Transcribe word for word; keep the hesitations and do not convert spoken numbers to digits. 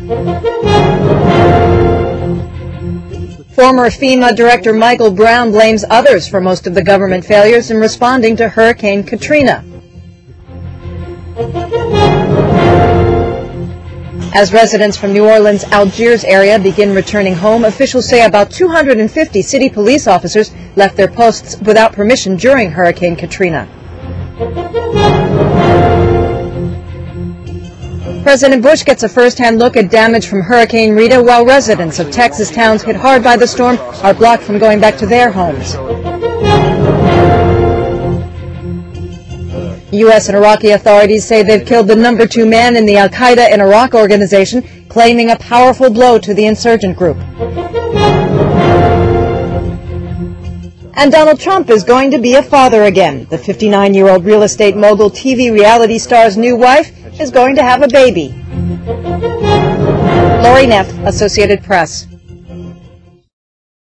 Former FEMA Director Michael Brown blames others for most of the government failures in responding to Hurricane Katrina. As residents from New Orleans' Algiers area begin returning home, officials say about two hundred fifty city police officers left their posts without permission during Hurricane Katrina. President Bush gets a first-hand look at damage from Hurricane Rita, while residents of Texas towns hit hard by the storm are blocked from going back to their homes. U S and Iraqi authorities say they've killed the number two man in the Al-Qaeda in Iraq organization, claiming a powerful blow to the insurgent group. And Donald Trump is going to be a father again. The fifty-nine-year-old real estate mogul T V reality star's new wife is going to have a baby. Lori Neff, Associated Press.